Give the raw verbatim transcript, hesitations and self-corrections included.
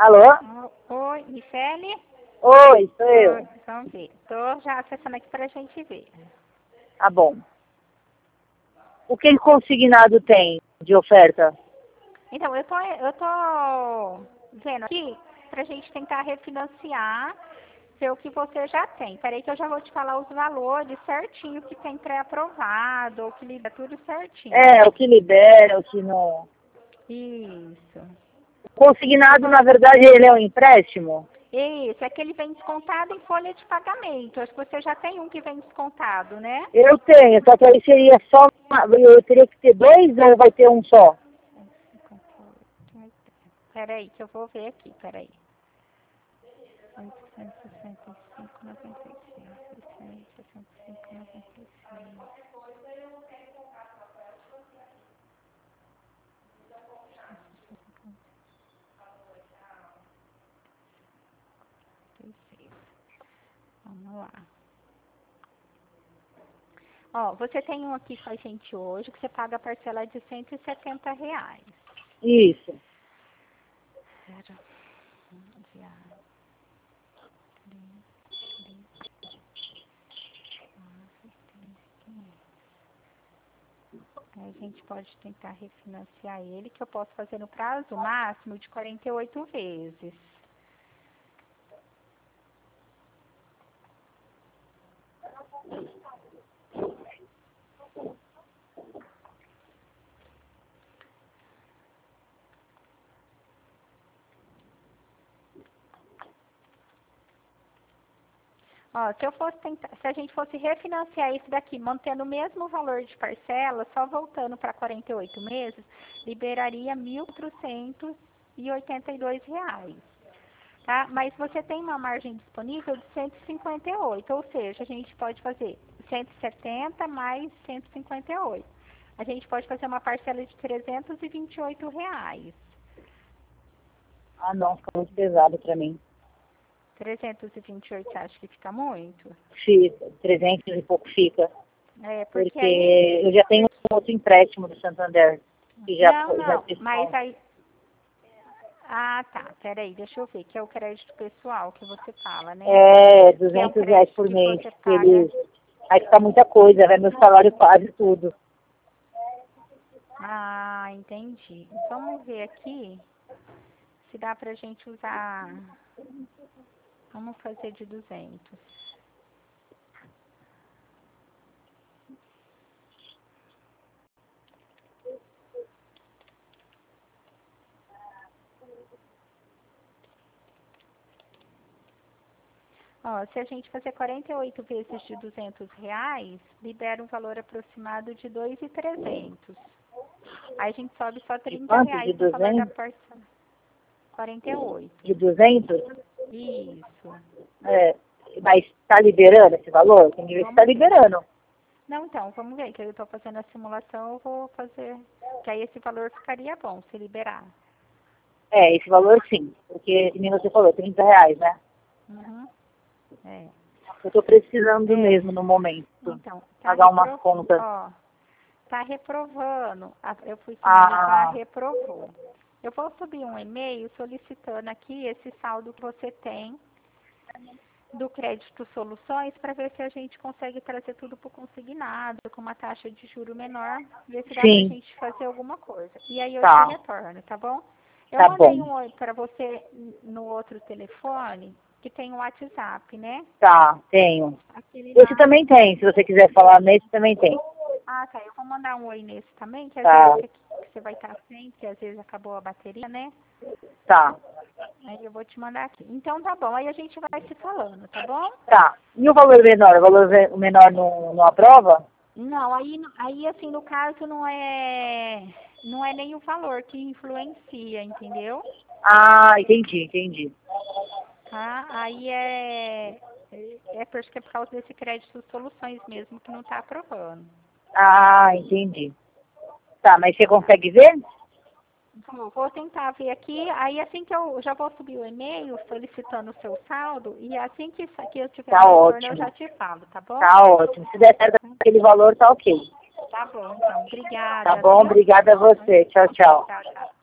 Alô? O- Oi, Michele? Oi, sou eu. Oi, vamos ver. Tô já acessando aqui pra gente ver. Tá bom. O que consignado tem de oferta? Então, eu tô, eu tô vendo aqui pra gente tentar refinanciar, ver o que você já tem. Peraí que eu já vou te falar os valores certinho que tem pré-aprovado, ou que lida tudo certinho. É, o que libera, o que não... Isso. O consignado, na verdade, ele é um empréstimo? Isso, é que ele vem descontado em folha de pagamento. Acho que você já tem um que vem descontado, né? Eu tenho, só que aí seria só... Uma, eu teria que ter dois ou vai ter um só? Peraí, que eu vou ver aqui, peraí. oitocentos e sessenta e cinco e noventa e seis. oitocentos e sessenta e cinco e noventa e seis. Vamos lá. Ó, você tem um aqui com a gente hoje que você paga a parcela de cento e setenta reais. Isso. Zero, onze, Aí a gente pode tentar refinanciar ele, que eu posso fazer no prazo máximo de quarenta e oito vezes. Ó, se eu fosse tentar, se a gente fosse refinanciar isso daqui, mantendo o mesmo valor de parcela, só voltando para quarenta e oito meses, liberaria mil quatrocentos e oitenta e dois reais. Tá? Mas você tem uma margem disponível de cento e cinquenta e oito, ou seja, a gente pode fazer cento e setenta mais cento e cinquenta e oito. A gente pode fazer uma parcela de trezentos e vinte e oito reais. Ah, não, fica muito pesado pra mim. trezentos e vinte e oito, você acha que fica muito? Fica, trezentos e pouco fica. É, porque Porque aí... eu já tenho um outro empréstimo do Santander. Que já, Não, já não, fiz mas com... aí... Ah, tá, peraí, deixa eu ver, que é o crédito pessoal que você fala, né? É, Que é um duzentos reais crédito por que mês. você Que paga... eles... Aí fica muita coisa, vai meu salário quase tudo. Ah, entendi. Vamos ver aqui se dá pra gente usar... Vamos fazer de duzentos. Ó, se a gente fazer quarenta e oito vezes de duzentos reais, libera um valor aproximado de dois mil e trezentos. Aí a gente sobe só De trinta quanto? De reais no valor da duzentos? parcela. quarenta e oito. De duzentos? Isso. É. Mas está liberando esse valor? Tem que ver se está Vamos ver. liberando. Não, então, vamos ver, que eu estou fazendo a simulação, eu vou fazer, que aí esse valor ficaria bom, se liberar. É, esse valor sim. Porque, que nem você falou, trinta reais, né? Uhum. É. Eu estou precisando É. mesmo no momento. Então, tá Pagar umas repro... contas. Ó, tá reprovando. A- Eu fui finalizar, Ah, reprovou. Eu vou subir um e-mail solicitando aqui esse saldo que você tem do crédito soluções para ver se a gente consegue trazer tudo para o consignado, com uma taxa de juro menor, ver se dá para a sim. gente fazer alguma coisa. E aí eu te Tá. retorno, tá bom? Eu Tá mandei bom. um oi para você no outro telefone, que tem o WhatsApp, né? Tá, tenho. Aquele Esse lá. também tem. Se você quiser falar nesse, também tem. Ah, tá. Eu vou mandar um oi nesse também, que às vezes Tá. você, que você vai estar sem, que às vezes acabou a bateria, né? Tá. Aí eu vou te mandar aqui. Então tá bom, aí a gente vai se falando, tá bom? Tá. E o valor menor? O valor ve- o menor não, não aprova? Não, aí, aí assim, no caso não é, não é nem o valor que influencia, entendeu? Ah, entendi, entendi. Tá? Aí é, é, é por- acho que é por causa desse crédito soluções mesmo que não está aprovando. Ah, entendi. Tá, mas você consegue ver? Vou, vou tentar ver aqui, aí assim que eu já vou subir o e-mail solicitando o seu saldo, e assim que, isso aqui eu tiver um Tá retorno eu ótimo. já te falo, tá bom? Tá ótimo. Se der certo aquele valor, tá ok. Tá bom, então. Tá Obrigada, bom? viu? Obrigada a você. Tchau, tchau. Tchau, tchau.